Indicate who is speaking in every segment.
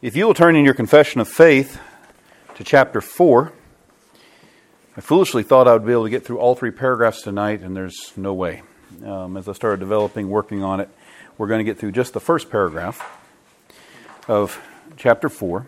Speaker 1: If you will turn in your confession of faith to chapter 4, I foolishly thought I would be able to get through all 3 paragraphs tonight, and there's no way. As I started working on it, we're going to get through just the first paragraph of chapter 4,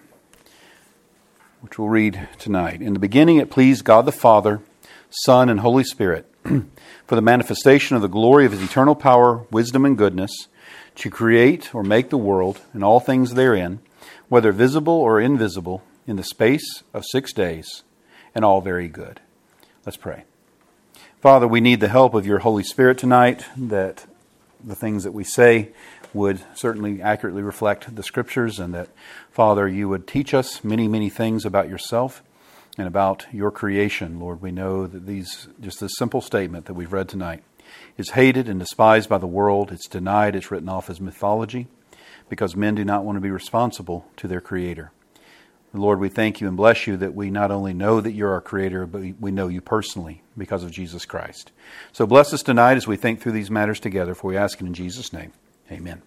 Speaker 1: which we'll read tonight. In the beginning it pleased God the Father, Son, and Holy Spirit, for the manifestation of the glory of His eternal power, wisdom, and goodness, to create or make the world and all things therein, whether visible or invisible, in the space of 6 days, and all very good. Let's pray. Father, we need the help of your Holy Spirit tonight, that the things that we say would certainly accurately reflect the Scriptures, and that, Father, you would teach us many, many things about yourself and about your creation. Lord, we know that just this simple statement that we've read tonight is hated and despised by the world. It's denied. It's written off as mythology because men do not want to be responsible to their Creator. Lord, we thank you and bless you that we not only know that you're our Creator, but we know you personally because of Jesus Christ. So bless us tonight as we think through these matters together, for we ask it in Jesus' name. Amen.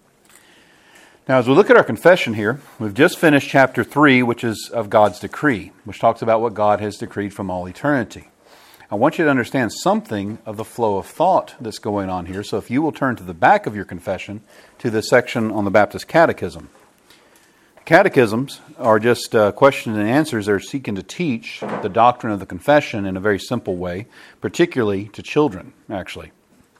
Speaker 1: Now, as we look at our confession here, we've just finished chapter 3, which is of God's decree, which talks about what God has decreed from all eternity. I want you to understand something of the flow of thought that's going on here. So if you will turn to the back of your confession, to the section on the Baptist Catechism. Catechisms are just questions and answers that are seeking to teach the doctrine of the confession in a very simple way, particularly to children, actually.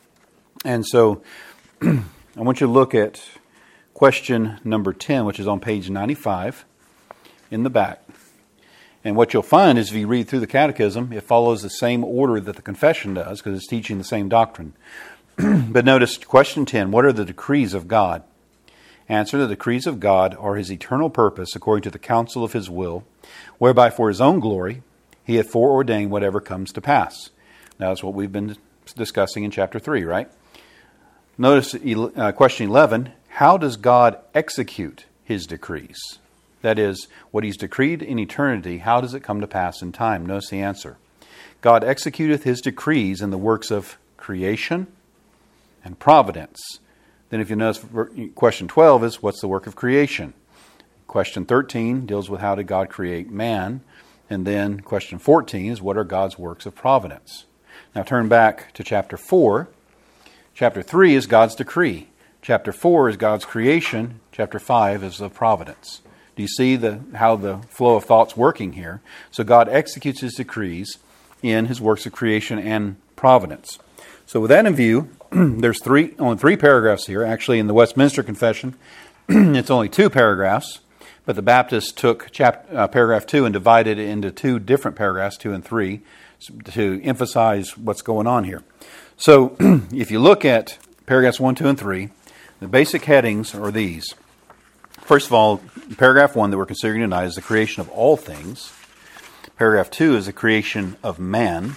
Speaker 1: And so I want you to look at question number 10, which is on page 95 in the back. And what you'll find is if you read through the catechism, it follows the same order that the confession does because it's teaching the same doctrine. But notice question 10, what are the decrees of God? Answer, the decrees of God are His eternal purpose according to the counsel of His will, whereby for His own glory He hath foreordained whatever comes to pass. Now that's what we've been discussing in chapter 3, right? Notice question 11, how does God execute His decrees? That is, what He's decreed in eternity, how does it come to pass in time? Notice the answer. God executeth His decrees in the works of creation and providence. Then if you notice, question 12 is, what's the work of creation? Question 13 deals with how did God create man? And then question 14 is, what are God's works of providence? Now turn back to chapter 4. Chapter 3 is God's decree. Chapter 4 is God's creation. Chapter 5 is of providence. Do you see how the flow of thought's working here? So God executes His decrees in His works of creation and providence. So with that in view, there's only 3 paragraphs here. Actually, in the Westminster Confession, it's only 2 paragraphs. But the Baptists took paragraph 2 and divided it into 2 different paragraphs, 2 and 3, to emphasize what's going on here. So if you look at paragraphs 1, 2, and 3, the basic headings are these. First of all, paragraph 1 that we're considering tonight is the creation of all things. Paragraph 2 is the creation of man.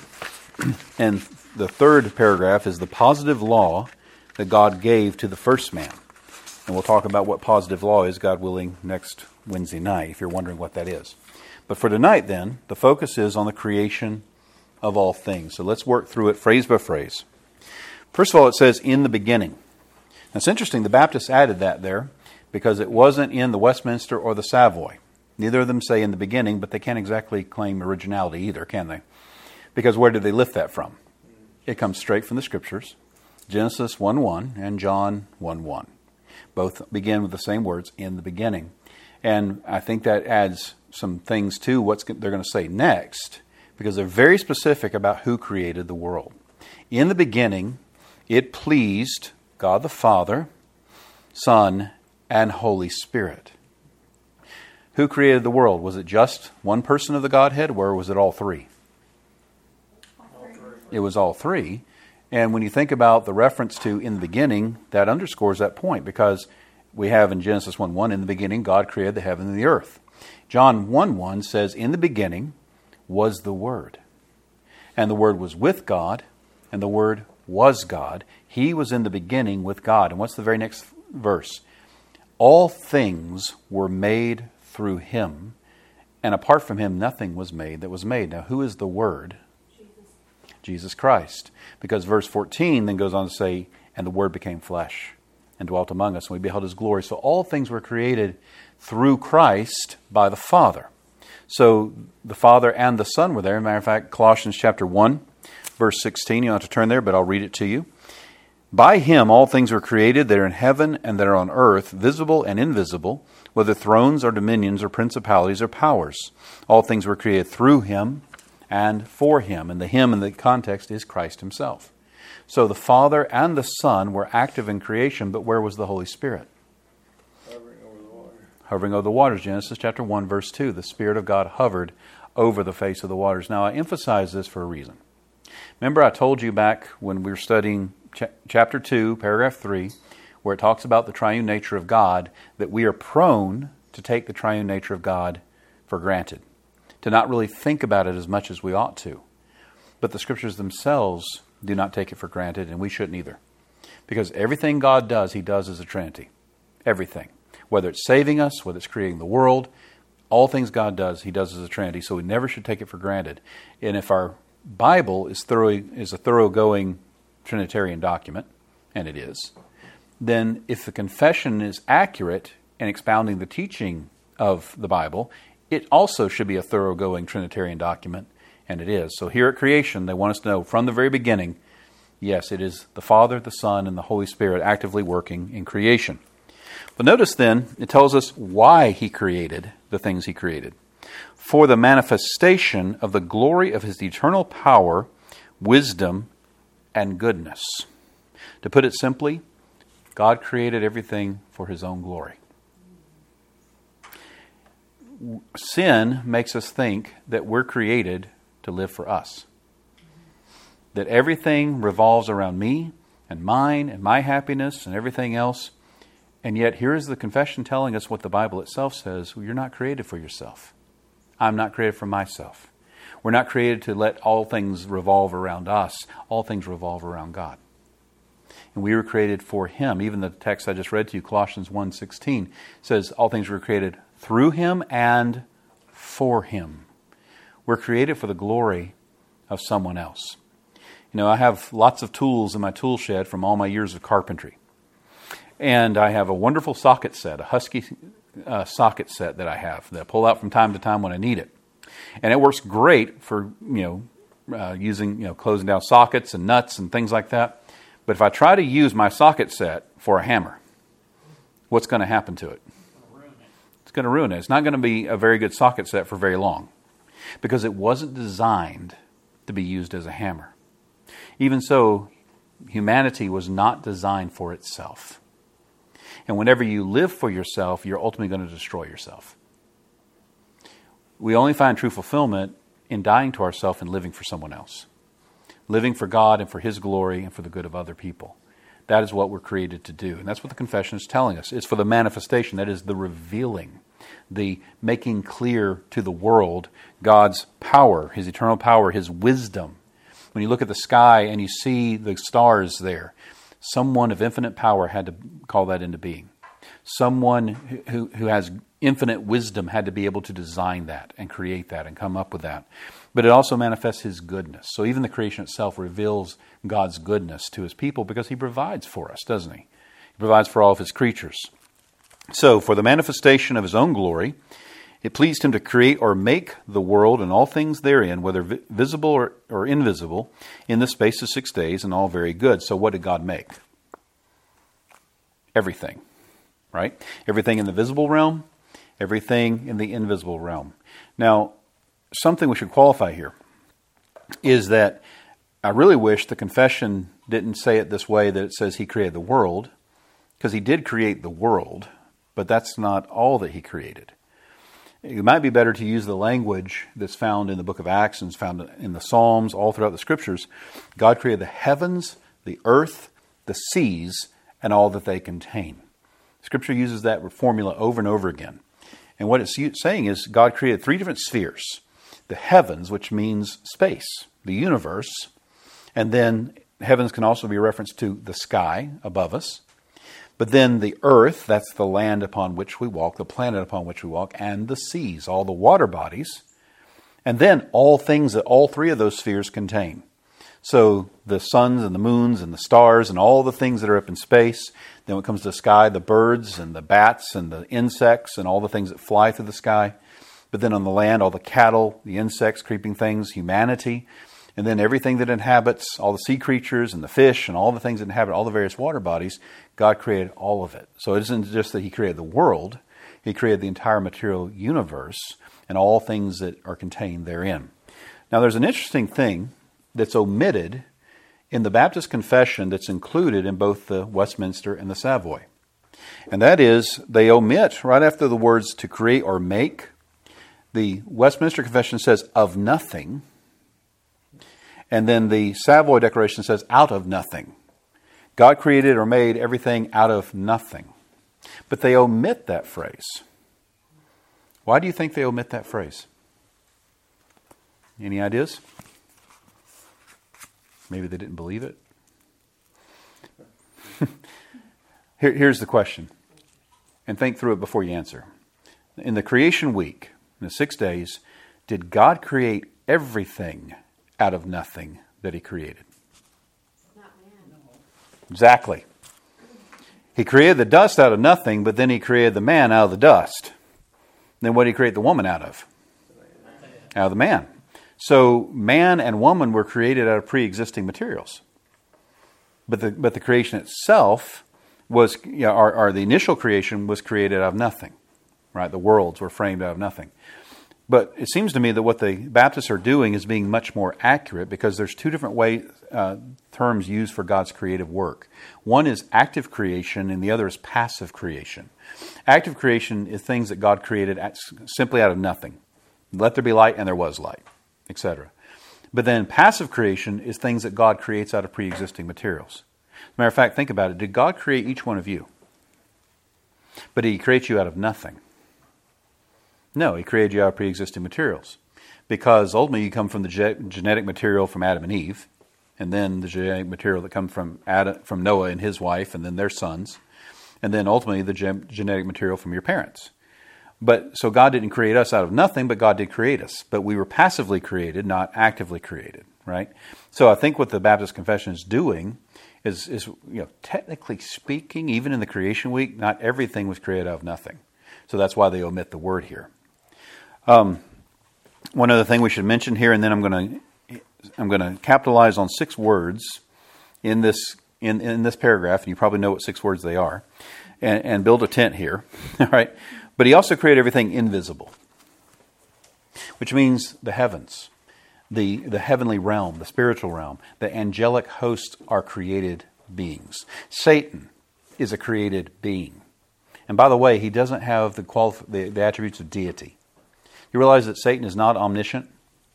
Speaker 1: And the third paragraph is the positive law that God gave to the first man. And we'll talk about what positive law is, God willing, next Wednesday night, if you're wondering what that is. But for tonight, then, the focus is on the creation of all things. So let's work through it phrase by phrase. First of all, it says, in the beginning. Now, it's interesting, the Baptists added that there because it wasn't in the Westminster or the Savoy. Neither of them say in the beginning, but they can't exactly claim originality either, can they? Because where did they lift that from? It comes straight from the Scriptures. Genesis 1:1 and John 1:1. Both begin with the same words, in the beginning. And I think that adds some things to what they're going to say next, because they're very specific about who created the world. In the beginning, it pleased God the Father, Son, and Holy Spirit. Who created the world? Was it just one person of the Godhead, or was it all 3? It was all 3. And when you think about the reference to in the beginning, that underscores that point, because we have in Genesis 1:1, in the beginning God created the heaven and the earth. John 1:1 says, in the beginning was the Word. And the Word was with God, and the Word was God. He was in the beginning with God. And what's the very next verse? All things were made through Him, and apart from Him nothing was made that was made. Now, who is the Word? Jesus Christ. Because verse 14 then goes on to say, and the Word became flesh and dwelt among us, and we beheld His glory. So all things were created through Christ by the Father. So the Father and the Son were there. As a matter of fact, Colossians chapter 1, verse 16, you don't have to turn there, but I'll read it to you. By Him all things were created that are in heaven and that are on earth, visible and invisible, whether thrones or dominions or principalities or powers. All things were created through Him and for Him. And the Him in the context is Christ Himself. So the Father and the Son were active in creation, but where was the Holy Spirit?
Speaker 2: Hovering over the water.
Speaker 1: Hovering over the waters. Genesis chapter 1, verse 2. The Spirit of God hovered over the face of the waters. Now I emphasize this for a reason. Remember I told you back when we were studying chapter 2, paragraph 3, where it talks about the triune nature of God, that we are prone to take the triune nature of God for granted, to not really think about it as much as we ought to. But the Scriptures themselves do not take it for granted, and we shouldn't either. Because everything God does, He does as a Trinity. Everything. Whether it's saving us, whether it's creating the world, all things God does, He does as a Trinity. So we never should take it for granted. And if our Bible is a thoroughgoing Trinitarian document, and it is, then if the confession is accurate in expounding the teaching of the Bible, it also should be a thoroughgoing Trinitarian document, and it is. So here at creation, they want us to know from the very beginning, yes, it is the Father, the Son, and the Holy Spirit actively working in creation. But notice then, it tells us why He created the things He created. For the manifestation of the glory of His eternal power, wisdom, and goodness. To put it simply, God created everything for His own glory. Sin makes us think that we're created to live for us. That everything revolves around me and mine and my happiness and everything else. And yet here is the confession telling us what the Bible itself says. Well, you're not created for yourself. I'm not created for myself. We're not created to let all things revolve around us. All things revolve around God. And we were created for Him. Even the text I just read to you, Colossians 1:16, says all things were created through Him and for Him. We're created for the glory of someone else. You know, I have lots of tools in my tool shed from all my years of carpentry. And I have a wonderful socket set, a Husky socket set that I pull out from time to time when I need it. And it works great for, using, closing down sockets and nuts and things like that. But if I try to use my socket set for a hammer, what's going to happen to it? It's going to ruin it. It's not going to be a very good socket set for very long because it wasn't designed to be used as a hammer. Even so, humanity was not designed for itself. And whenever you live for yourself, you're ultimately going to destroy yourself. We only find true fulfillment in dying to ourselves and living for someone else. Living for God and for His glory and for the good of other people. That is what we're created to do. And that's what the confession is telling us. It's for the manifestation, that is the revealing, the making clear to the world God's power, His eternal power, His wisdom. When you look at the sky and you see the stars there, someone of infinite power had to call that into being. Someone who has infinite wisdom had to be able to design that and create that and come up with that. But it also manifests His goodness. So even the creation itself reveals God's goodness to His people because He provides for us, doesn't He? He provides for all of His creatures. So for the manifestation of His own glory, it pleased Him to create or make the world and all things therein, whether visible or invisible, in the space of 6 days, and all very good. So what did God make? Everything. Right? Everything in the visible realm, everything in the invisible realm. Now, something we should qualify here is that I really wish the confession didn't say it this way, that it says He created the world, because He did create the world, but that's not all that He created. It might be better to use the language that's found in the book of Acts and is found in the Psalms, all throughout the Scriptures. God created the heavens, the earth, the seas, and all that they contain. Scripture uses that formula over and over again. And what it's saying is God created 3 different spheres. The heavens, which means space, the universe. And then heavens can also be a reference to the sky above us. But then the earth, that's the land upon which we walk, the planet upon which we walk, and the seas, all the water bodies. And then all things that all 3 of those spheres contain. So the suns and the moons and the stars and all the things that are up in space. Then when it comes to the sky, the birds and the bats and the insects and all the things that fly through the sky. But then on the land, all the cattle, the insects, creeping things, humanity. And then everything that inhabits, all the sea creatures and the fish and all the things that inhabit all the various water bodies, God created all of it. So it isn't just that He created the world. He created the entire material universe and all things that are contained therein. Now there's an interesting thing that's omitted in the Baptist Confession that's included in both the Westminster and the Savoy. And that is, they omit right after the words to create or make. The Westminster Confession says of nothing. And then the Savoy Declaration says out of nothing. God created or made everything out of nothing. But they omit that phrase. Why do you think they omit that phrase? Any ideas? Maybe they didn't believe it. Here's the question. And think through it before you answer. In the creation week, in the 6 days, did God create everything out of nothing that He created?
Speaker 3: Not man.
Speaker 1: Exactly. He created the dust out of nothing, but then He created the man out of the dust. Then what did He create the woman out of? Out of the man. So man and woman were created out of pre-existing materials. But the creation itself was, or the initial creation was created out of nothing. Right? The worlds were framed out of nothing. But it seems to me that what the Baptists are doing is being much more accurate, because there's two different terms used for God's creative work. One is active creation and the other is passive creation. Active creation is things that God created simply out of nothing. Let there be light, and there was light, etc. But then passive creation is things that God creates out of pre-existing materials. As a matter of fact, think about it. Did God create each one of you? But He creates you out of nothing. No, He created you out of pre-existing materials. Because ultimately you come from the genetic material from Adam and Eve, and then the genetic material that comes from Noah and his wife, and then their sons, and then ultimately the genetic material from your parents. But so God didn't create us out of nothing, but God did create us. But we were passively created, not actively created, right? So I think what the Baptist Confession is doing is technically speaking, even in the creation week, not everything was created out of nothing. So that's why they omit the word here. One other thing we should mention here, and then I'm going to capitalize on 6 words in this paragraph, and you probably know what 6 words they are, and build a tent here, all right? But He also created everything invisible, which means the heavens, the heavenly realm, the spiritual realm, the angelic hosts are created beings. Satan is a created being. And by the way, he doesn't have the attributes of deity. You realize that Satan is not omniscient?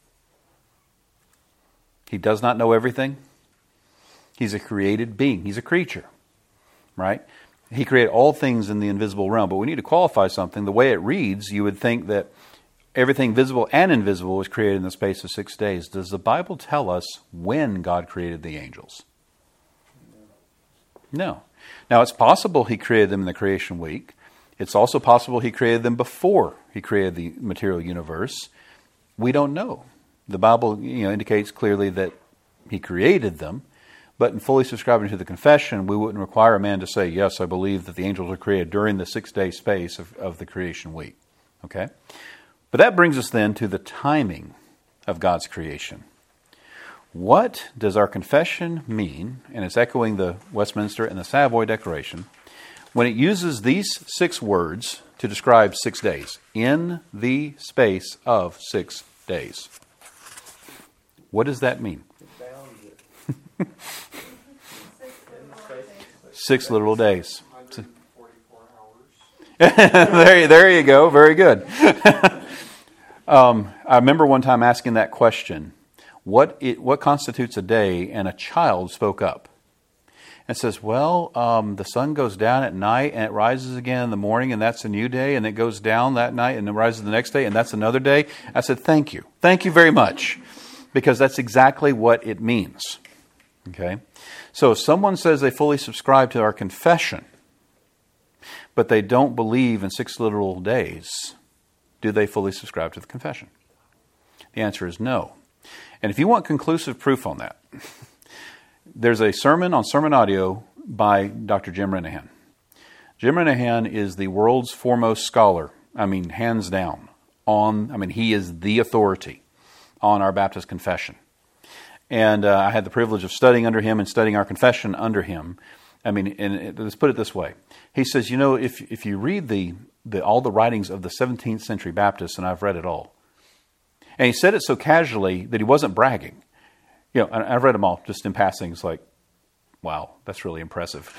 Speaker 1: He does not know everything. He's a created being. He's a creature, right? He created all things in the invisible realm. But we need to qualify something. The way it reads, you would think that everything visible and invisible was created in the space of 6 days. Does the Bible tell us when God created the angels? No. Now, it's possible He created them in the creation week. It's also possible He created them before He created the material universe. We don't know. The Bible indicates clearly that He created them. But in fully subscribing to the confession, we wouldn't require a man to say, yes, I believe that the angels were created during the 6-day space of the creation week. Okay? But that brings us then to the timing of God's creation. What does our confession mean, and it's echoing the Westminster and the Savoy Declaration, when it uses these 6 words to describe 6 days? In the space of 6 days. What does that mean? 6 literal days.
Speaker 2: 144 hours.
Speaker 1: There you go. Very good. I remember one time asking that question. What constitutes a day? And a child spoke up and says, well, the sun goes down at night and it rises again in the morning, and that's a new day, and it goes down that night and it rises the next day, and that's another day. I said, thank you. Thank you very much. Because that's exactly what it means. Okay? So if someone says they fully subscribe to our confession, but they don't believe in 6 literal days, do they fully subscribe to the confession? The answer is no. And if you want conclusive proof on that, there's a sermon on Sermon Audio by Dr. Jim Renihan. Jim Renihan is the world's foremost scholar, hands down, he is the authority on our Baptist confession. And I had the privilege of studying under him and studying our confession under him. Let's put it this way. He says, if you read all the writings of the 17th century Baptists, and I've read it all, and he said it so casually that he wasn't bragging. I've read them all just in passing. It's like, wow, that's really impressive.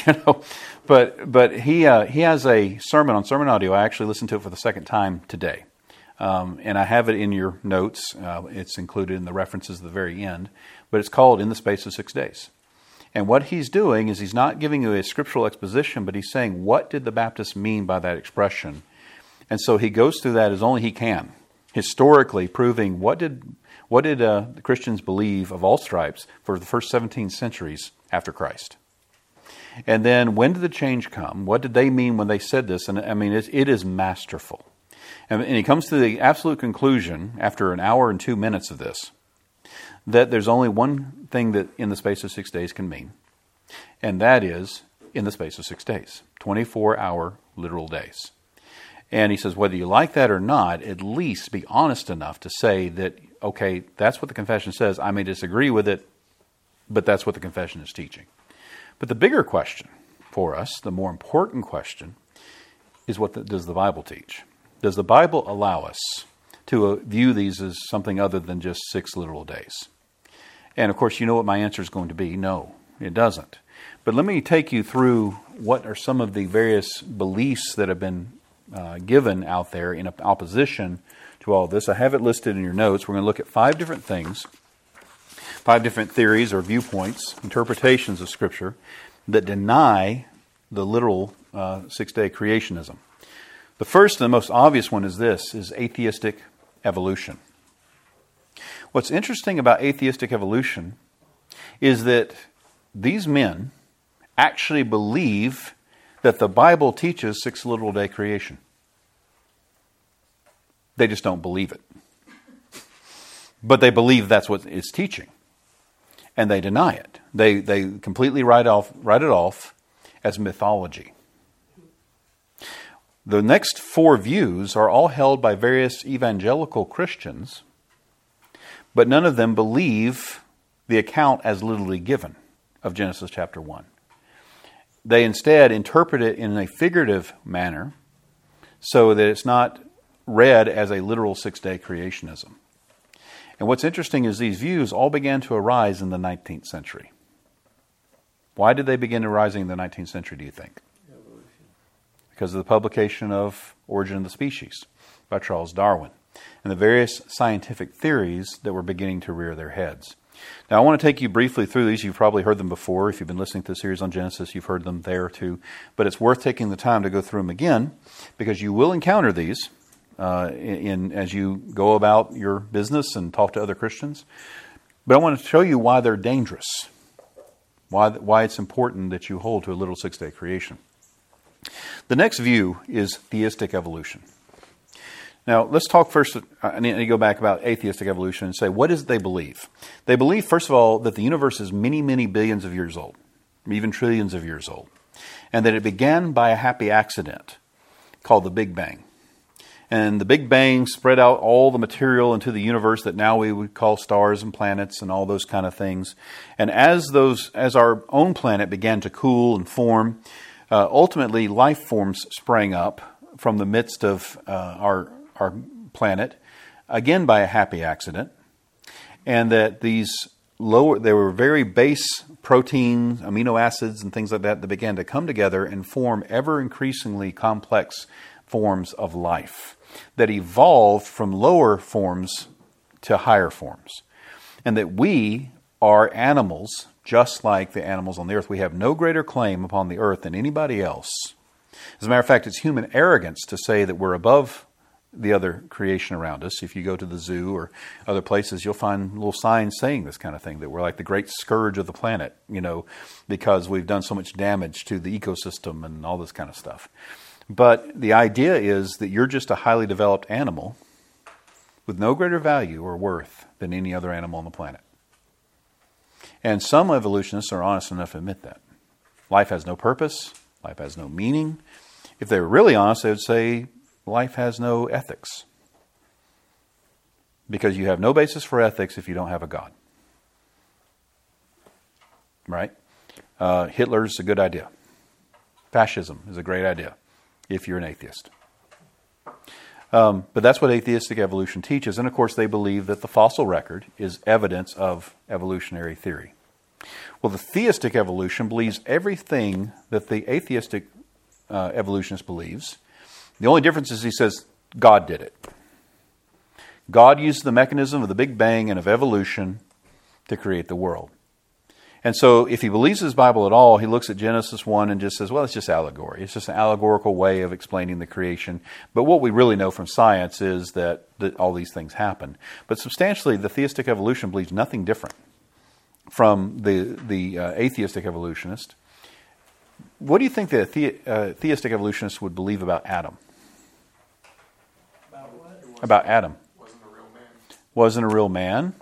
Speaker 1: But he has a sermon on Sermon Audio. I actually listened to it for the second time today. And I have it in your notes. It's included in the references at the very end. But it's called In the Space of 6 Days. And what he's doing is he's not giving you a scriptural exposition, but he's saying, what did the Baptists mean by that expression? And so he goes through that as only he can, historically proving what did the Christians believe of all stripes for the first 17 centuries after Christ. And then when did the change come? What did they mean when they said this? And it is masterful. And he comes to the absolute conclusion, after an hour and 2 minutes of this, that there's only one thing that in the space of 6 days can mean. And that is in the space of 6 days. 24-hour literal days. And he says, whether you like that or not, at least be honest enough to say that, okay, that's what the confession says. I may disagree with it, but that's what the confession is teaching. But the bigger question for us, the more important question, is what does the Bible teach? Does the Bible allow us to view these as something other than just 6 literal days? And of course, you know what my answer is going to be. No, it doesn't. But let me take you through what are some of the various beliefs that have been given out there in opposition to all this. I have it listed in your notes. We're going to look at 5 different things, 5 different theories or viewpoints, interpretations of Scripture that deny the literal 6-day creationism. The first and the most obvious one is atheistic evolution. What's interesting about atheistic evolution is that these men actually believe that the Bible teaches 6 literal day creation. They just don't believe it. But they believe that's what it's teaching. And they deny it. They completely write it off as mythology. The next 4 views are all held by various evangelical Christians, but none of them believe the account as literally given of Genesis chapter 1. They instead interpret it in a figurative manner so that it's not read as a literal 6-day creationism. And what's interesting is these views all began to arise in the 19th century. Why did they begin arising in the 19th century, do you think? Because of the publication of Origin of the Species by Charles Darwin and the various scientific theories that were beginning to rear their heads. Now, I want to take you briefly through these. You've probably heard them before. If you've been listening to the series on Genesis, you've heard them there too. But it's worth taking the time to go through them again because you will encounter these as you go about your business and talk to other Christians. But I want to show you why they're dangerous, why it's important that you hold to a literal 6-day creation. The next view is theistic evolution. Now, let's talk first, I need to go back about atheistic evolution and say, what is it they believe? They believe, first of all, that the universe is many, many billions of years old, even trillions of years old, and that it began by a happy accident called the Big Bang. And the Big Bang spread out all the material into the universe that now we would call stars and planets and all those kind of things. And as our own planet began to cool and form, ultimately life forms sprang up from the midst of our planet, again by a happy accident, and that they were very base proteins, amino acids, and things like that began to come together and form ever increasingly complex forms of life that evolved from lower forms to higher forms. And that we are animals, just like the animals on the earth. We have no greater claim upon the earth than anybody else. As a matter of fact, it's human arrogance to say that we're above the other creation around us. If you go to the zoo or other places, you'll find little signs saying this kind of thing, that we're like the great scourge of the planet, because we've done so much damage to the ecosystem and all this kind of stuff. But the idea is that you're just a highly developed animal with no greater value or worth than any other animal on the planet. And some evolutionists are honest enough to admit that. Life has no purpose. Life has no meaning. If they were really honest, they would say life has no ethics. Because you have no basis for ethics if you don't have a God. Right? Hitler's a good idea. Fascism is a great idea if you're an atheist. But that's what atheistic evolution teaches. And of course, they believe that the fossil record is evidence of evolutionary theory. Well, the theistic evolution believes everything that the atheistic evolutionist believes. The only difference is he says God did it. God used the mechanism of the Big Bang and of evolution to create the world. And so if he believes his Bible at all, he looks at Genesis 1 and just says, well, it's just allegory. It's just an allegorical way of explaining the creation. But what we really know from science is that all these things happen. But substantially, the theistic evolution believes nothing different from the atheistic evolutionist. What do you think the theistic evolutionist would believe about Adam?
Speaker 2: About what?
Speaker 1: About Adam.
Speaker 2: Wasn't a real man.
Speaker 1: Wasn't a real man.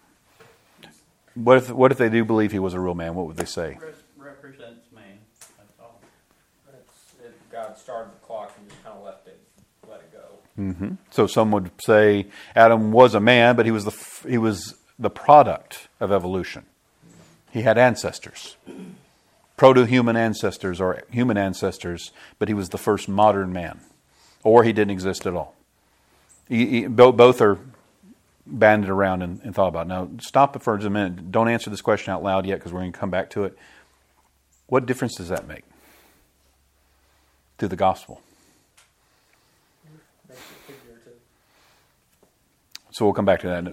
Speaker 1: What if they do believe he was a real man? What would they say?
Speaker 4: Represents man. That's all.
Speaker 2: God started the clock and just kind of let it go.
Speaker 1: Mm-hmm. So some would say Adam was a man, but he was the product of evolution. He had ancestors, proto-human ancestors or human ancestors, but he was the first modern man, or he didn't exist at all. Both are banded around and thought about. Now, stop it for a minute. Don't answer this question out loud yet because we're going to come back to it. What difference does that make to the gospel?
Speaker 2: Makes it figurative.
Speaker 1: So we'll come back to that.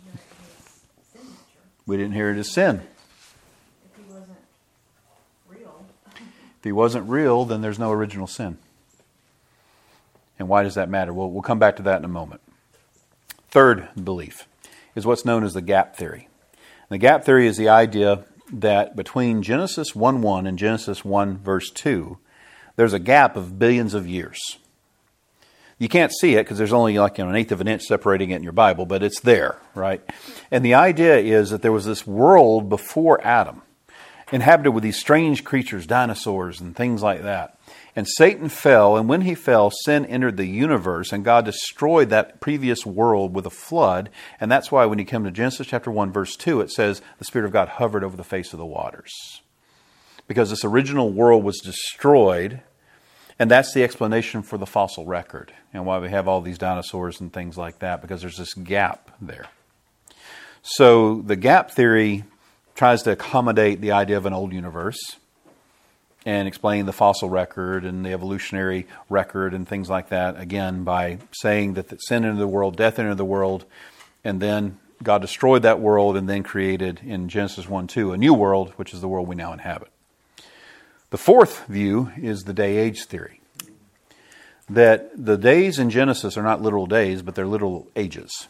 Speaker 1: We didn't hear it as sin.
Speaker 3: If he wasn't real.
Speaker 1: If he wasn't real, then there's no original sin. And why does that matter? We'll come back to that in a moment. Third belief is what's known as the gap theory. And the gap theory is the idea that between Genesis 1:1 and Genesis 1 verse 2, there's a gap of billions of years. You can't see it because there's only like an eighth of an inch separating it in your Bible, but it's there, right? And the idea is that there was this world before Adam, inhabited with these strange creatures, dinosaurs and things like that. And Satan fell, and when he fell, sin entered the universe, and God destroyed that previous world with a flood. And that's why when you come to Genesis chapter 1, verse 2, it says the Spirit of God hovered over the face of the waters. Because this original world was destroyed, and that's the explanation for the fossil record, and why we have all these dinosaurs and things like that, because there's this gap there. So the gap theory tries to accommodate the idea of an old universe, and explain the fossil record and the evolutionary record and things like that, again, by saying that sin entered the world, death entered the world, and then God destroyed that world and then created in Genesis 1:2 a new world, which is the world we now inhabit. The fourth view is the day-age theory. That the days in Genesis are not literal days, but they're literal ages.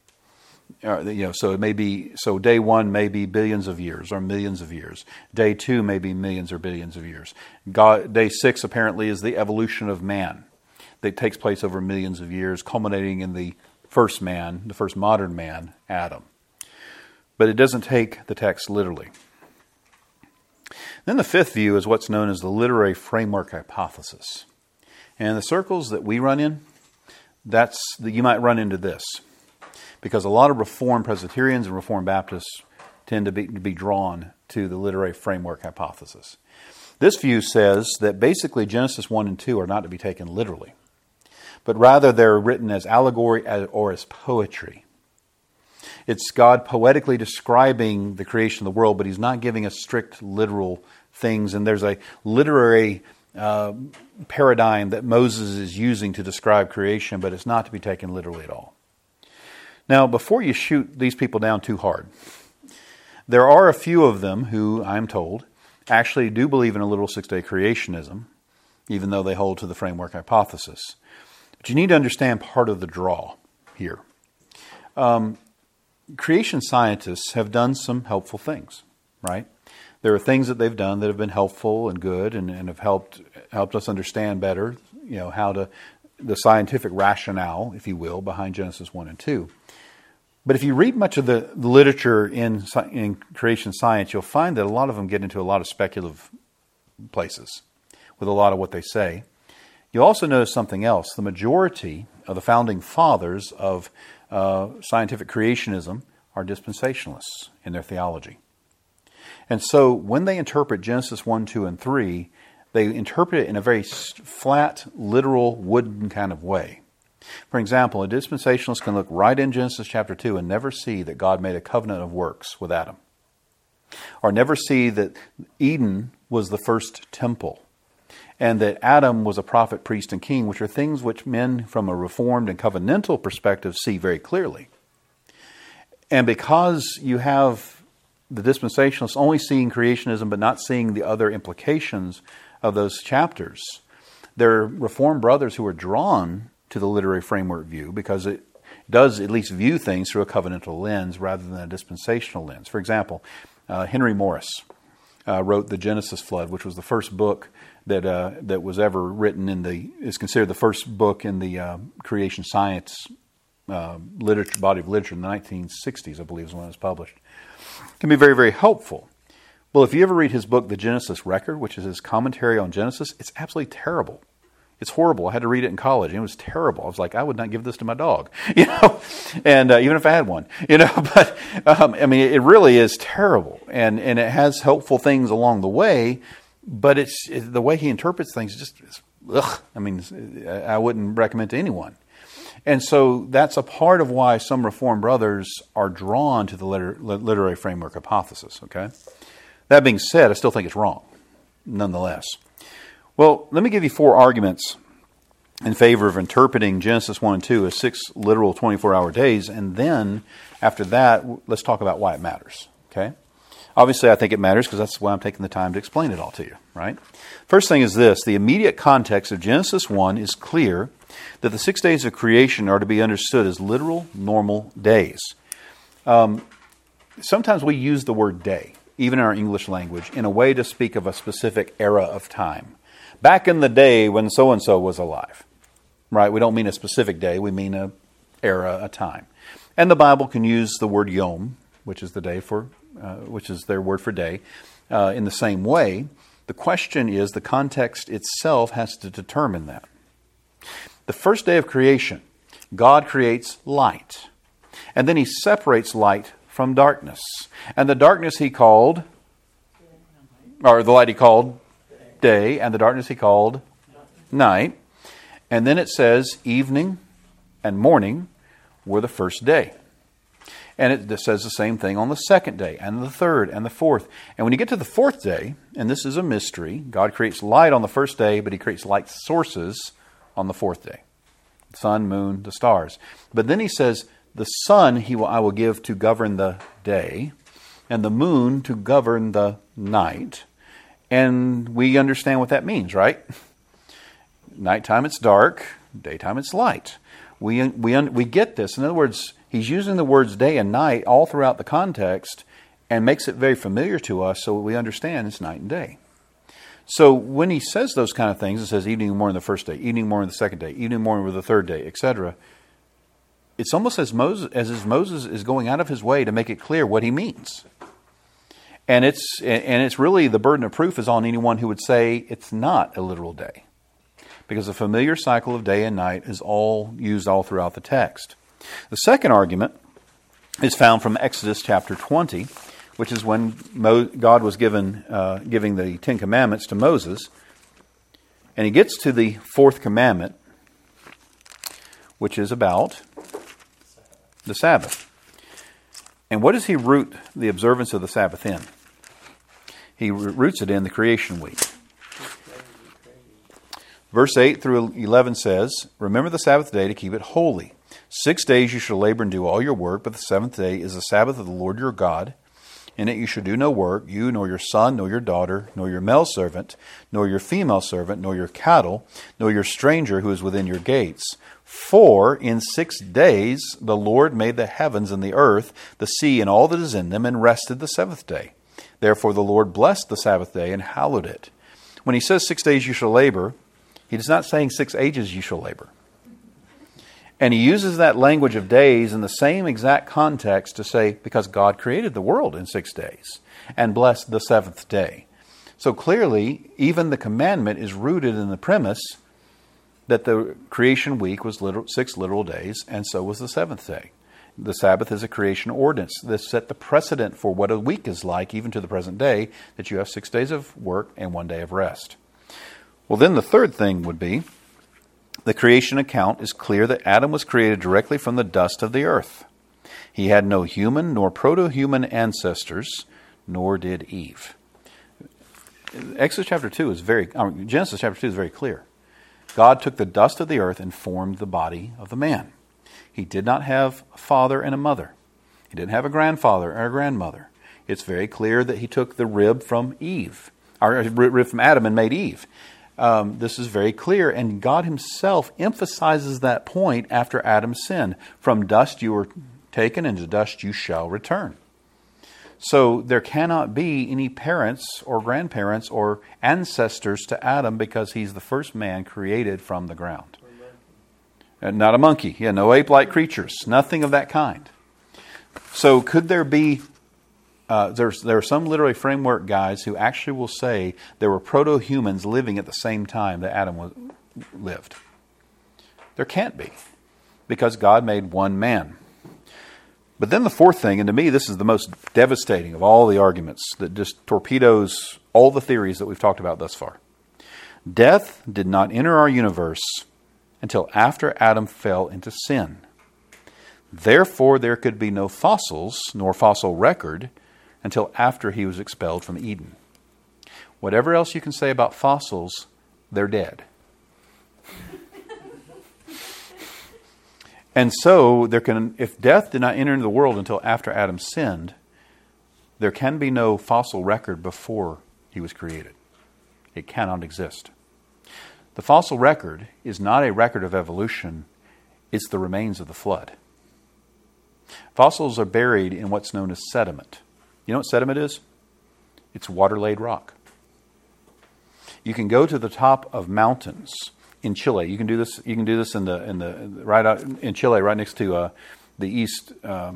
Speaker 1: So it may be, so day 1 may be billions of years or millions of years. Day 2 may be millions or billions of years. Day 6 apparently is the evolution of man that takes place over millions of years, culminating in the first man, the first modern man, Adam. But it doesn't take the text literally. Then the fifth view is what's known as the literary framework hypothesis. And the circles that we run in, you might run into this. Because a lot of Reformed Presbyterians and Reformed Baptists tend to be drawn to the literary framework hypothesis. This view says that basically Genesis 1 and 2 are not to be taken literally, but rather they're written as allegory or as poetry. It's God poetically describing the creation of the world, but He's not giving us strict literal things. And there's a literary paradigm that Moses is using to describe creation, but it's not to be taken literally at all. Now, before you shoot these people down too hard, there are a few of them who, I'm told, actually do believe in a literal six-day creationism, even though they hold to the framework hypothesis. But you need to understand part of the draw here. Creation scientists have done some helpful things, right? There are things that they've done that have been helpful and good and have helped us understand better, how to the scientific rationale, if you will, behind Genesis 1 and 2. But if you read much of the literature in creation science, you'll find that a lot of them get into a lot of speculative places with a lot of what they say. You'll also notice something else. The majority of the founding fathers of scientific creationism are dispensationalists in their theology. And so when they interpret Genesis 1, 2, and 3, they interpret it in a very flat, literal, wooden kind of way. For example, a dispensationalist can look right in Genesis chapter 2 and never see that God made a covenant of works with Adam. Or never see that Eden was the first temple. And that Adam was a prophet, priest, and king, which are things which men from a reformed and covenantal perspective see very clearly. And because you have the dispensationalists only seeing creationism but not seeing the other implications of those chapters, their reformed brothers who are drawn to the literary framework view because it does at least view things through a covenantal lens rather than a dispensational lens. For example, Henry Morris wrote The Genesis Flood, which was the first book that was ever written is considered the first book in the creation science body of literature in the 1960s, I believe is when it was published. It can be very, very helpful. Well, if you ever read his book, The Genesis Record, which is his commentary on Genesis, it's absolutely terrible. It's horrible. I had to read it in college, and it was terrible. I was like, I would not give this to my dog, and even if I had one, But I mean, it really is terrible, and it has helpful things along the way, but the way he interprets things is just ugh. I mean, I wouldn't recommend to anyone. And so that's a part of why some Reformed brothers are drawn to the literary framework hypothesis. Okay. That being said, I still think it's wrong, nonetheless. Well, let me give you 4 arguments in favor of interpreting Genesis 1 and 2 as 6 literal 24-hour days, and then after that, let's talk about why it matters. Okay? Obviously, I think it matters because that's why I'm taking the time to explain it all to you, right? First thing is this: the immediate context of Genesis 1 is clear that the 6 days of creation are to be understood as literal, normal days. Sometimes we use the word day, even in our English language, in a way to speak of a specific era of time. Back in the day when so-and-so was alive, right? We don't mean a specific day, we mean an era, a time. And the Bible can use the word yom, which is which is their word for day, in the same way. The question is, the context itself has to determine that. The first day of creation, God creates light. And then He separates light from darkness. And the darkness He called, or the light He called day, and the darkness He called night. And then it says evening and morning were the first day. And it says the same thing on the second day, and the third, and the fourth. And when you get to the fourth day, and this is a mystery, God creates light on the first day, but He creates light sources on the fourth day. Sun, moon, the stars. But then He says, the sun I will give to govern the day, and the moon to govern the night. And we understand what that means, right? Nighttime it's dark, daytime it's light. We get this. In other words, He's using the words day and night all throughout the context and makes it very familiar to us so we understand it's night and day. So when He says those kind of things, it says evening and morning the first day, evening and morning the second day, evening and morning the third day, etc. It's almost as if Moses is going out of his way to make it clear what he means. And it's really the burden of proof is on anyone who would say it's not a literal day. Because the familiar cycle of day and night is all used all throughout the text. The second argument is found from Exodus chapter 20, which is when God was giving the Ten Commandments to Moses. And he gets to the fourth commandment, which is about the Sabbath. And what does he root the observance of the Sabbath in? He roots it in the creation week. Verse 8 through 11 says, "Remember the Sabbath day to keep it holy. 6 days you shall labor and do all your work, but the seventh day is the Sabbath of the Lord your God. In it you shall do no work, you, nor your son, nor your daughter, nor your male servant, nor your female servant, nor your cattle, nor your stranger who is within your gates. For in 6 days the Lord made the heavens and the earth, the sea and all that is in them, and rested the seventh day. Therefore the Lord blessed the Sabbath day and hallowed it." When he says 6 days you shall labor, he is not saying 6 ages you shall labor. And he uses that language of days in the same exact context to say, because God created the world in 6 days and blessed the seventh day. So clearly, even the commandment is rooted in the premise that the creation week was 6 literal days, and so was the seventh day. The Sabbath is a creation ordinance. This set the precedent for what a week is like, even to the present day, that you have 6 days of work and 1 day of rest. Well, then the third thing would be, the creation account is clear that Adam was created directly from the dust of the earth. He had no human nor proto-human ancestors, nor did Eve. Genesis chapter 2 is very clear. God took the dust of the earth and formed the body of the man. He did not have a father and a mother. He didn't have a grandfather or a grandmother. It's very clear that he took the rib from Eve, or rib from Adam, and made Eve. This is very clear, and God himself emphasizes that point after Adam's sin. From dust you were taken, and to dust you shall return. So there cannot be any parents or grandparents or ancestors to Adam because he's the first man created from the ground. And not a monkey. Yeah, no ape-like creatures. Nothing of that kind. So could there be... there are some literary framework guys who actually will say there were proto-humans living at the same time that Adam lived. There can't be, because God made one man. But then the fourth thing, and to me this is the most devastating of all the arguments that just torpedoes all the theories that we've talked about thus far. Death did not enter our universe until after Adam fell into sin. Therefore, there could be no fossils, nor fossil record, until after he was expelled from Eden. Whatever else you can say about fossils, they're dead. And so, if death did not enter into the world until after Adam sinned, there can be no fossil record before he was created. It cannot exist. The fossil record is not a record of evolution, it's the remains of the flood. Fossils are buried in what's known as sediment. You know what sediment is? It's water-laid rock. You can go to the top of mountains in Chile. You can do this. You can do this in right out in Chile, right next to the east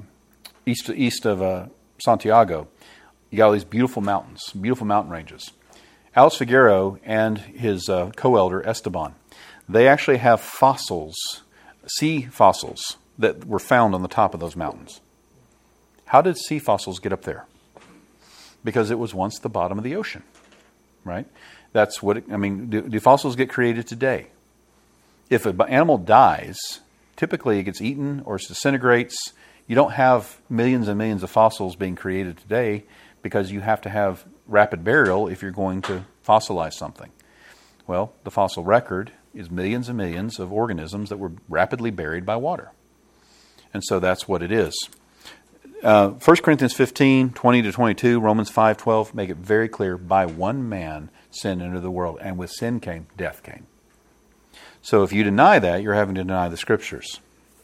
Speaker 1: of Santiago. You got all these beautiful mountains, beautiful mountain ranges. Alex Figueroa and his co-elder Esteban, they actually have fossils, sea fossils that were found on the top of those mountains. How did sea fossils get up there? Because it was once the bottom of the ocean, right? That's what, do fossils get created today? If an animal dies, typically it gets eaten or disintegrates. You don't have millions and millions of fossils being created today because you have to have rapid burial if you're going to fossilize something. Well, the fossil record is millions and millions of organisms that were rapidly buried by water. And so that's what it is. 1 Corinthians 15, 20 to 22, Romans 5, 12 make it very clear, by one man sin entered the world, and with sin came, death came. So if you deny that, you're having to deny the Scriptures.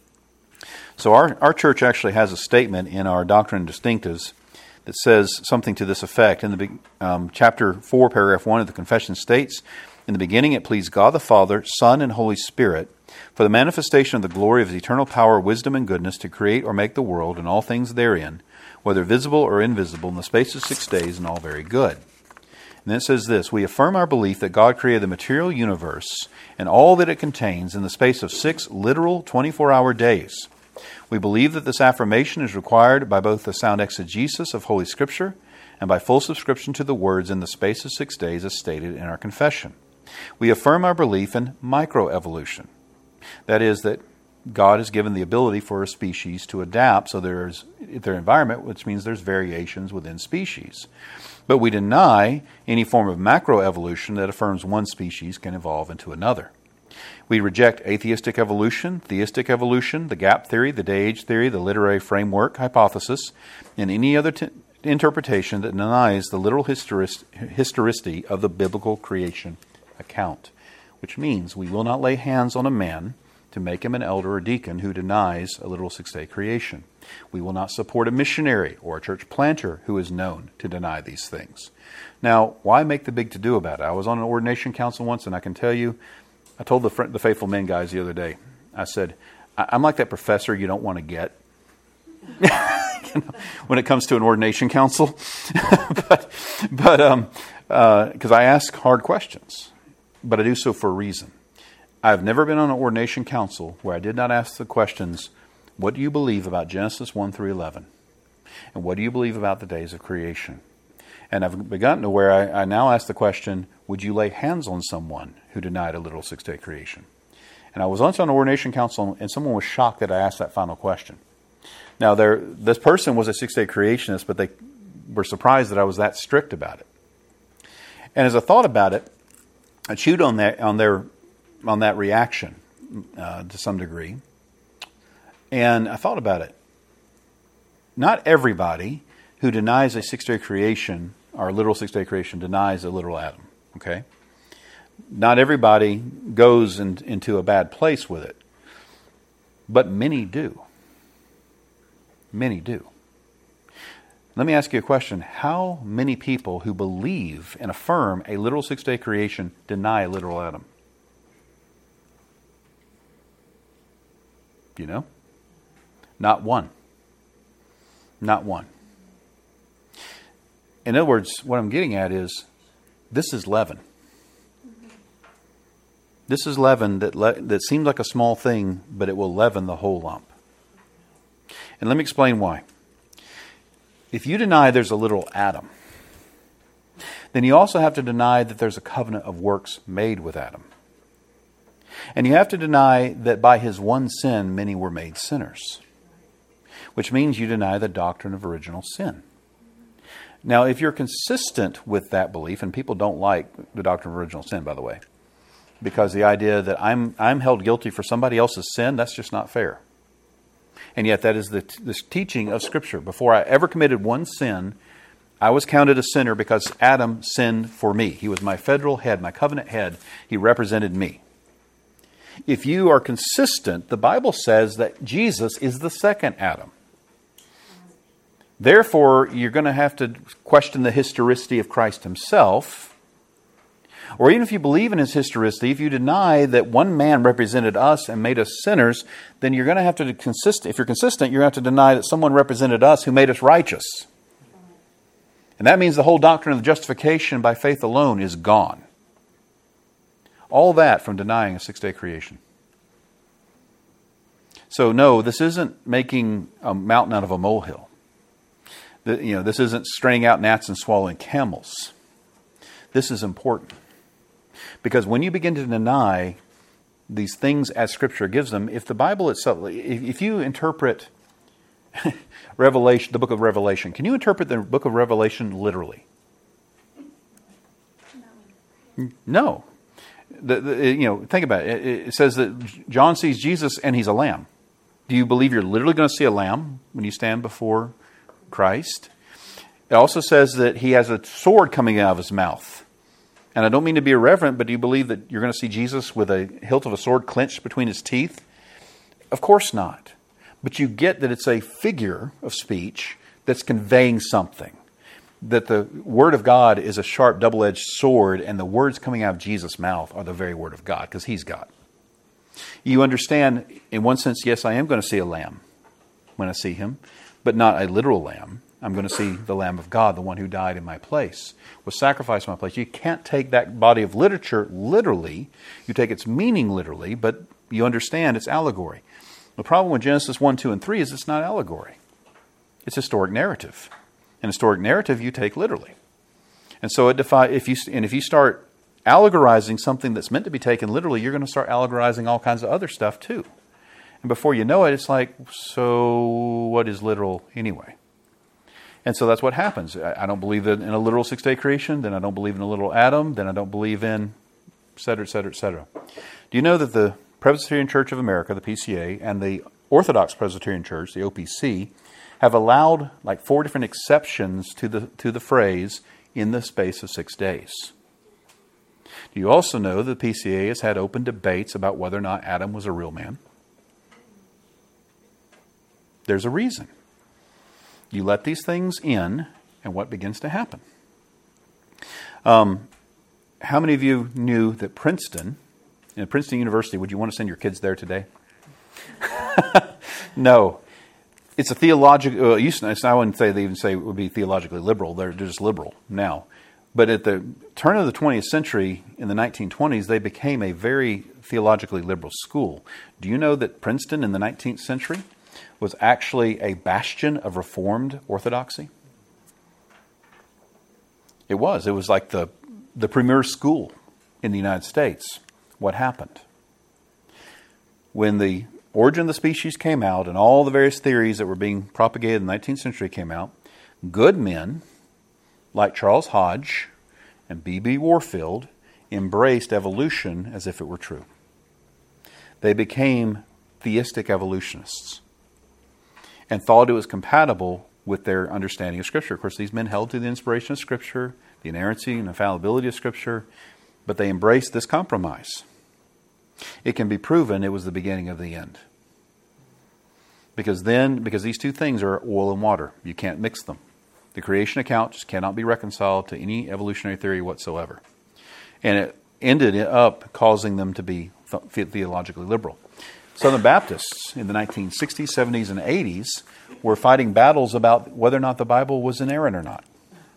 Speaker 1: So our church actually has a statement in our Doctrine and Distinctives that says something to this effect. In the chapter 4, paragraph 1 of the Confession states, in the beginning it pleased God the Father, Son, and Holy Spirit, for the manifestation of the glory of His eternal power, wisdom, and goodness to create or make the world and all things therein, whether visible or invisible, in the space of 6 days, and all very good. And then it says this, we affirm our belief that God created the material universe and all that it contains in the space of 6 literal 24-hour days. We believe that this affirmation is required by both the sound exegesis of Holy Scripture and by full subscription to the words in the space of 6 days as stated in our confession. We affirm our belief in microevolution. That is, that God has given the ability for a species to adapt so there's their environment, which means there's variations within species. But we deny any form of macroevolution that affirms one species can evolve into another. We reject atheistic evolution, theistic evolution, the gap theory, the day-age theory, the literary framework hypothesis, and any other interpretation that denies the literal historicity of the biblical creation account, which means we will not lay hands on a man to make him an elder or deacon who denies a literal 6-day creation. We will not support a missionary or a church planter who is known to deny these things. Now, why make the big to-do about it? I was on an ordination council once, and I can tell you, I told the Faithful Men guys the other day, I said, I'm like that professor you don't want to get when it comes to an ordination council. but because I ask hard questions, but I do so for a reason. I've never been on an ordination council where I did not ask the questions, what do you believe about Genesis 1 through 11? And what do you believe about the days of creation? And I've begun to where I now ask the question, would you lay hands on someone who denied a literal six-day creation? And I was once on an ordination council, and someone was shocked that I asked that final question. Now, this person was a six-day creationist, but they were surprised that I was that strict about it. And as I thought about it, I chewed on that reaction to some degree. And I thought about it. Not everybody who denies a six-day creation, or a literal six-day creation, denies a literal Adam. Okay? Not everybody goes into a bad place with it. But many do. Many do. Let me ask you a question. How many people who believe and affirm a literal six-day creation deny a literal Adam? Do you know? Not one. Not one. In other words, what I'm getting at is, this is leaven. This is leaven that seems like a small thing, but it will leaven the whole lump. And let me explain why. If you deny there's a literal Adam, then you also have to deny that there's a covenant of works made with Adam. And you have to deny that by his one sin, many were made sinners. Which means you deny the doctrine of original sin. Now, if you're consistent with that belief, and people don't like the doctrine of original sin, by the way, because the idea that I'm held guilty for somebody else's sin, that's just not fair. And yet that is the teaching of Scripture. Before I ever committed one sin, I was counted a sinner because Adam sinned for me. He was my federal head, my covenant head. He represented me. If you are consistent, the Bible says that Jesus is the second Adam. Therefore, you're going to have to question the historicity of Christ himself. Or even if you believe in his historicity, if you deny that one man represented us and made us sinners, then you're going to have to if you're consistent, you're going to have to deny that someone represented us who made us righteous. And that means the whole doctrine of justification by faith alone is gone. All that from denying a six-day creation. So no, this isn't making a mountain out of a molehill. This isn't straying out gnats and swallowing camels. This is important. Because when you begin to deny these things as Scripture gives them, if the Bible itself, if you interpret Revelation, the book of Revelation, can you interpret the book of Revelation literally? No. Think about it. It says that John sees Jesus and he's a lamb. Do you believe you're literally going to see a lamb when you stand before Christ? It also says that he has a sword coming out of his mouth. And I don't mean to be irreverent, but do you believe that you're going to see Jesus with a hilt of a sword clenched between his teeth? Of course not. But you get that it's a figure of speech that's conveying something. That the Word of God is a sharp, double-edged sword, and the words coming out of Jesus' mouth are the very Word of God, because he's God. You understand, in one sense, yes, I am going to see a lamb when I see him, but not a literal lamb. I'm going to see the Lamb of God, the one who died in my place, was sacrificed in my place. You can't take that body of literature literally. You take its meaning literally, but you understand it's allegory. The problem with Genesis 1, 2, and 3 is it's not allegory. It's historic narrative. And historic narrative you take literally. And so if you start allegorizing something that's meant to be taken literally, you're going to start allegorizing all kinds of other stuff too. And before you know it, it's like, so what is literal anyway? And so that's what happens. I don't believe in a literal six-day creation, then I don't believe in a literal Adam, then I don't believe in, et cetera, et cetera, et cetera. Do you know that the Presbyterian Church of America, the PCA, and the Orthodox Presbyterian Church, the OPC, have allowed like 4 different exceptions to the phrase, in the space of 6 days? Do you also know that the PCA has had open debates about whether or not Adam was a real man? There's a reason. You let these things in, and what begins to happen? How many of you knew that Princeton University, would you want to send your kids there today? No. It's a theological, I wouldn't say they even say it would be theologically liberal. They're just liberal now. But at the turn of the 20th century, in the 1920s, they became a very theologically liberal school. Do you know that Princeton in the 19th century was actually a bastion of Reformed orthodoxy? It was. It was like the premier school in the United States. What happened? When the Origin of the Species came out and all the various theories that were being propagated in the 19th century came out, good men like Charles Hodge and B.B. Warfield embraced evolution as if it were true. They became theistic evolutionists and thought it was compatible with their understanding of Scripture. Of course, these men held to the inspiration of Scripture, the inerrancy and infallibility of Scripture, but they embraced this compromise. It can be proven it was the beginning of the end. Because these two things are oil and water. You can't mix them. The creation account just cannot be reconciled to any evolutionary theory whatsoever. And it ended up causing them to be theologically liberal. Southern Baptists in the 1960s, 70s, and 80s were fighting battles about whether or not the Bible was inerrant or not.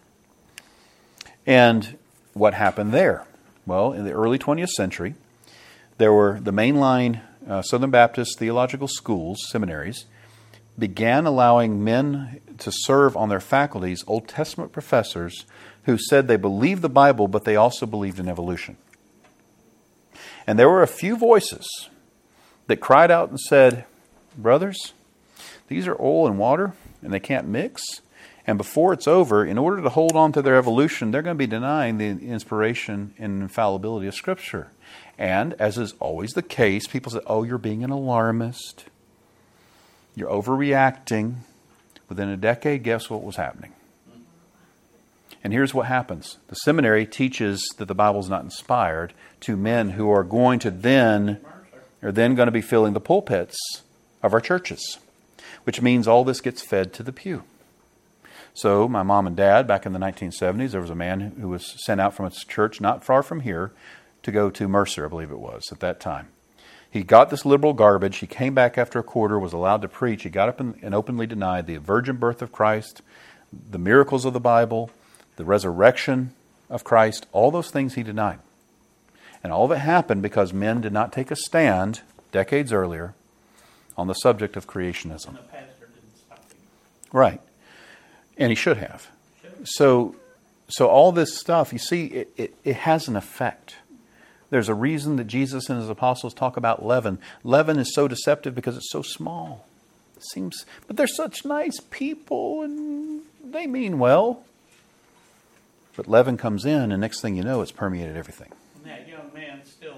Speaker 1: And what happened there? Well, in the early 20th century, there were the mainline Southern Baptist theological schools, seminaries, began allowing men to serve on their faculties, Old Testament professors, who said they believed the Bible, but they also believed in evolution. And there were a few voices that cried out and said, brothers, these are oil and water, and they can't mix. And before it's over, in order to hold on to their evolution, they're going to be denying the inspiration and infallibility of Scripture. And, as is always the case, people say, oh, you're being an alarmist. You're overreacting. Within a decade, guess what was happening? And here's what happens. The seminary teaches that the Bible is not inspired to men who are going to then going to be filling the pulpits of our churches, which means all this gets fed to the pew. So my mom and dad, back in the 1970s, there was a man who was sent out from a church not far from here to go to Mercer, I believe it was, at that time. He got this liberal garbage. He came back after a quarter, was allowed to preach. He got up and openly denied the virgin birth of Christ, the miracles of the Bible, the resurrection of Christ, all those things he denied. And all of it happened because men did not take a stand decades earlier on the subject of creationism.
Speaker 4: And the pastor didn't stop him.
Speaker 1: Right. And he should have. So all this stuff, you see, it has an effect. There's a reason that Jesus and his apostles talk about leaven. Leaven is so deceptive because it's so small. But they're such nice people and they mean well. But leaven comes in and next thing you know, it's permeated everything.
Speaker 4: And that young man still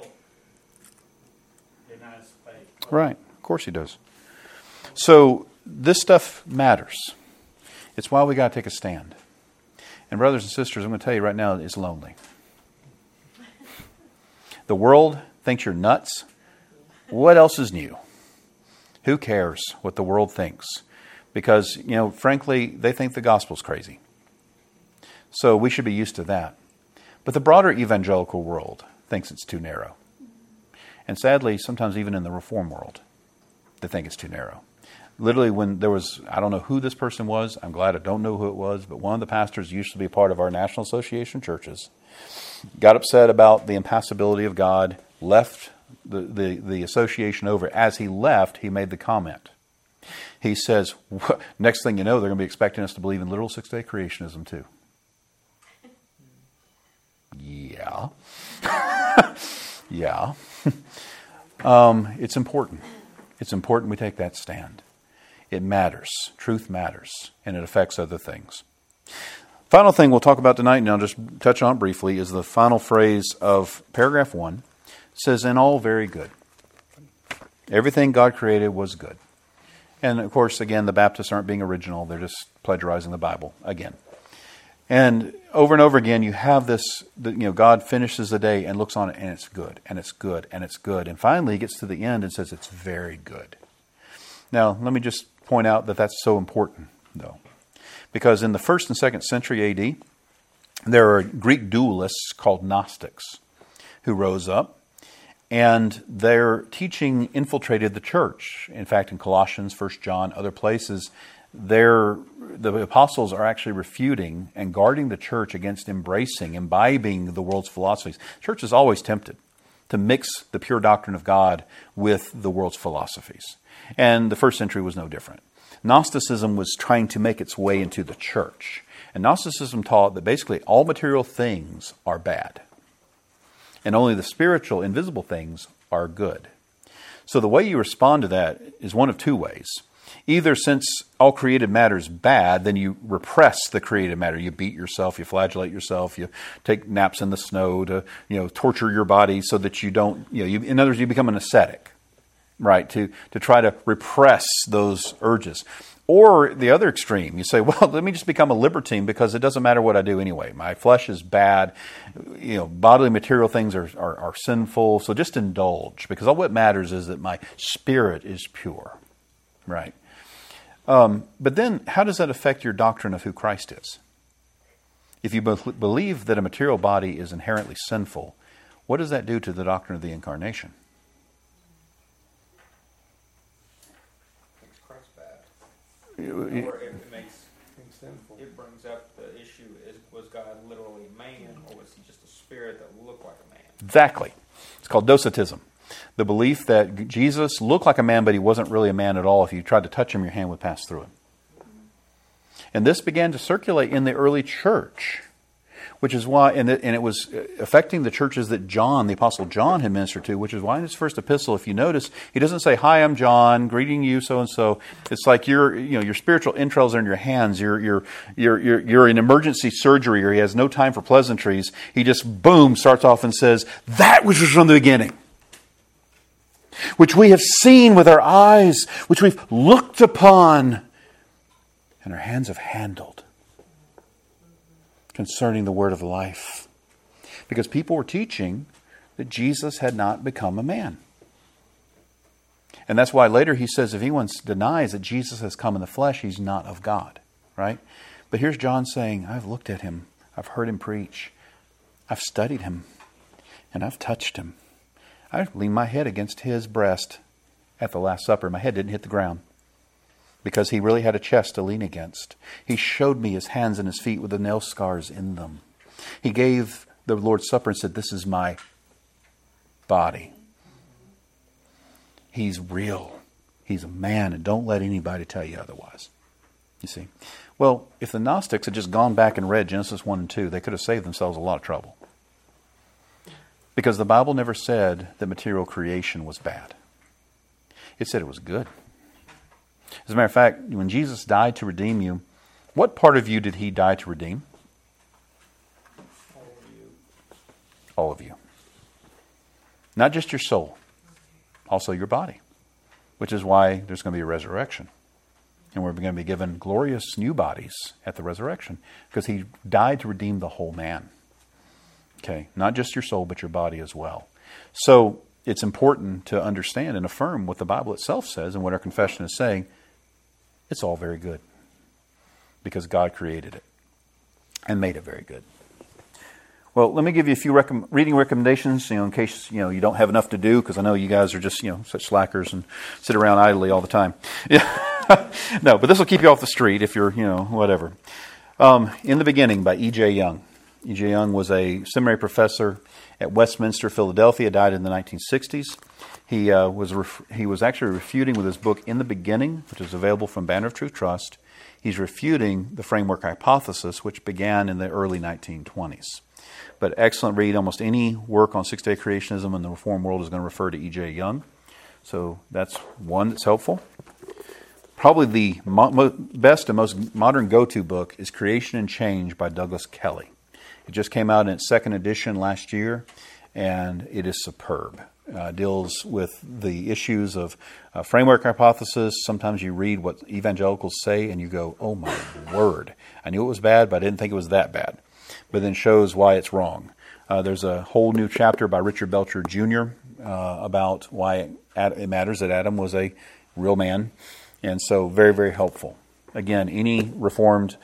Speaker 4: denies faith.
Speaker 1: Right. Of course he does. So this stuff matters. It's why we got to take a stand. And brothers and sisters, I'm going to tell you right now, it's lonely. The world thinks you're nuts. What else is new? Who cares what the world thinks? Because, frankly, they think the gospel's crazy. So we should be used to that. But the broader evangelical world thinks it's too narrow. And sadly, sometimes even in the reform world, they think it's too narrow. Literally, when there was, I don't know who this person was. I'm glad I don't know who it was. But one of the pastors used to be a part of our National Association of Churches. Got upset about the impassibility of God. Left the association over. As he left, he made the comment. He says, next thing you know, they're going to be expecting us to believe in literal six-day creationism too. Yeah. Yeah. It's important. It's important we take that stand. It matters. Truth matters. And it affects other things. Final thing we'll talk about tonight, and I'll just touch on it briefly, is the final phrase of paragraph 1. It says, "And all very good." Everything God created was good. And of course, again, the Baptists aren't being original. They're just plagiarizing the Bible again. And over again, you have this, God finishes the day and looks on it, and it's good, and it's good, and it's good. And finally, he gets to the end and says, it's very good. Now, let me just point out that that's so important, though. Because in the 1st and 2nd century AD, there are Greek dualists called Gnostics who rose up, And their teaching infiltrated the church. In fact, in Colossians, 1 John, other places, the apostles are actually refuting and guarding the church against imbibing the world's philosophies. The church is always tempted to mix the pure doctrine of God with the world's philosophies. And the first century was no different. Gnosticism was trying to make its way into the church. And Gnosticism taught that basically all material things are bad. And only the spiritual, invisible things are good. So the way you respond to that is one of two ways. Either since all created matter is bad, then you repress the created matter. You beat yourself, you flagellate yourself, you take naps in the snow to, torture your body so that you don't, in other words, you become an ascetic, right? To try to repress those urges. Or the other extreme, you say, well, let me just become a libertine because it doesn't matter what I do anyway. My flesh is bad. Bodily material things are sinful. So just indulge, because all what matters is that my spirit is pure, right? But then how does that affect your doctrine of who Christ is? If you believe that a material body is inherently sinful, what does that do to the doctrine of the incarnation?
Speaker 2: Or it makes sinful. It brings up the issue: was God literally a man, or was he just a spirit that looked like a man?
Speaker 1: Exactly. It's called docetism. The belief that Jesus looked like a man, but he wasn't really a man at all. If you tried to touch him, your hand would pass through him. And this began to circulate in the early church, which is why, and it was affecting the churches that John, the Apostle John, had ministered to, which is why in his first epistle, if you notice, he doesn't say, "Hi, I'm John, greeting you, so-and-so." It's like your spiritual entrails are in your hands. You're in emergency surgery, or he has no time for pleasantries. He just, boom, starts off and says, "That which was from the beginning, which we have seen with our eyes, which we've looked upon, and our hands have handled, concerning the word of life." Because people were teaching that Jesus had not become a man. And that's why later he says if anyone denies that Jesus has come in the flesh, he's not of God. Right? But here's John saying, I've looked at him. I've heard him preach. I've studied him. And I've touched him. I leaned my head against his breast at the Last Supper. My head didn't hit the ground, because he really had a chest to lean against. He showed me his hands and his feet with the nail scars in them. He gave the Lord's Supper and said, "This is my body." He's real. He's a man, and don't let anybody tell you otherwise. You see? Well, if the Gnostics had just gone back and read Genesis 1 and 2, they could have saved themselves a lot of trouble. Because the Bible never said that material creation was bad. It said it was good. As a matter of fact, when Jesus died to redeem you, what part of you did he die to redeem?
Speaker 2: All of you.
Speaker 1: All of you. Not just your soul, also your body. Which is why there's going to be a resurrection. And we're going to be given glorious new bodies at the resurrection. Because he died to redeem the whole man. Okay, not just your soul, but your body as well. So it's important to understand and affirm what the Bible itself says and what our confession is saying. It's all very good. Because God created it and made it very good. Well, let me give you a few reading recommendations, in case, you don't have enough to do, because I know you guys are just, such slackers and sit around idly all the time. Yeah. No, but this will keep you off the street if you're, whatever. In the Beginning by E.J. Young. E.J. Young was a seminary professor at Westminster, Philadelphia, died in the 1960s. He was actually refuting with his book In the Beginning, which is available from Banner of Truth Trust. He's refuting the framework hypothesis, which began in the early 1920s. But excellent read. Almost any work on six-day creationism in the Reformed world is going to refer to E.J. Young. So that's one that's helpful. Probably the best and most modern go-to book is Creation and Change by Douglas Kelly. It just came out in its second edition last year, and it is superb. Deals with the issues of framework hypothesis. Sometimes you read what evangelicals say and you go, oh my word. I knew it was bad, but I didn't think it was that bad. But then shows why it's wrong. There's a whole new chapter by Richard Belcher Jr. About why it matters that Adam was a real man. And so very, very helpful. Again, any Reformed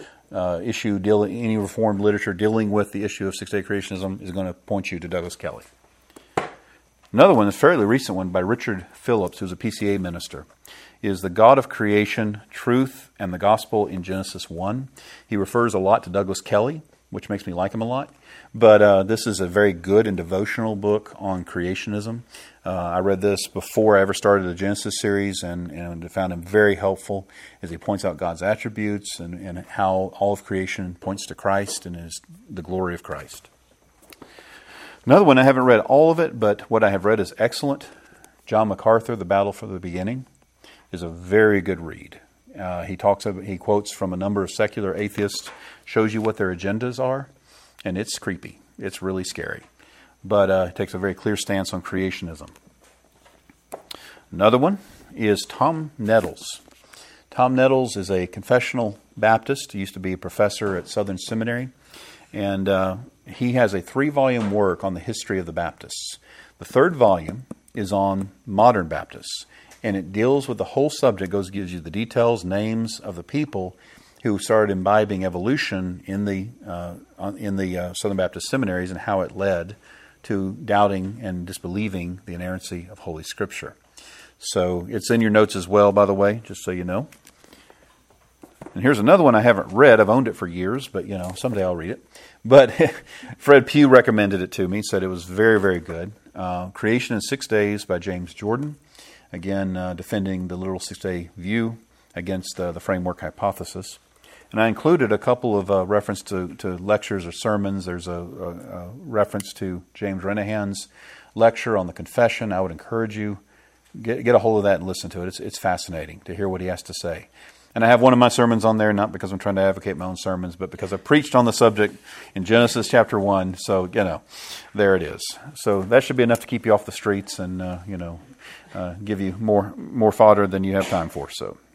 Speaker 1: any Reformed literature dealing with the issue of six-day creationism is going to point you to Douglas Kelly. Another one, a fairly recent one by Richard Phillips, who's a PCA minister, is The God of Creation, Truth, and the Gospel in Genesis 1. He refers a lot to Douglas Kelly, which makes me like him a lot. But this is a very good and devotional book on creationism. I read this before I ever started the Genesis series and found him very helpful as he points out God's attributes and how all of creation points to Christ and is the glory of Christ. Another one, I haven't read all of it, but what I have read is excellent. John MacArthur, The Battle for the Beginning, is a very good read. He quotes from a number of secular atheists, shows you what their agendas are, and it's creepy. It's really scary. But it takes a very clear stance on creationism. Another one is Tom Nettles. Tom Nettles is a confessional Baptist. He used to be a professor at Southern Seminary. And he has a 3-volume work on the history of the Baptists. The 3rd volume is on modern Baptists. And it deals with the whole subject, gives you the details, names of the people who started imbibing evolution in the Southern Baptist seminaries and how it led to doubting and disbelieving the inerrancy of Holy Scripture. So it's in your notes as well, by the way, just so you know. And here's another one I haven't read. I've owned it for years, but someday I'll read it. But Fred Pugh recommended it to me, said it was very, very good. Creation in 6 Days by James Jordan. Again, defending the literal 6-day view against the framework hypothesis. And I included a couple of reference to lectures or sermons. There's a reference to James Renahan's lecture on the confession. I would encourage you, get a hold of that and listen to it. It's fascinating to hear what he has to say. And I have one of my sermons on there, not because I'm trying to advocate my own sermons, but because I preached on the subject in Genesis chapter 1. So, there it is. So that should be enough to keep you off the streets and, give you more fodder than you have time for. So.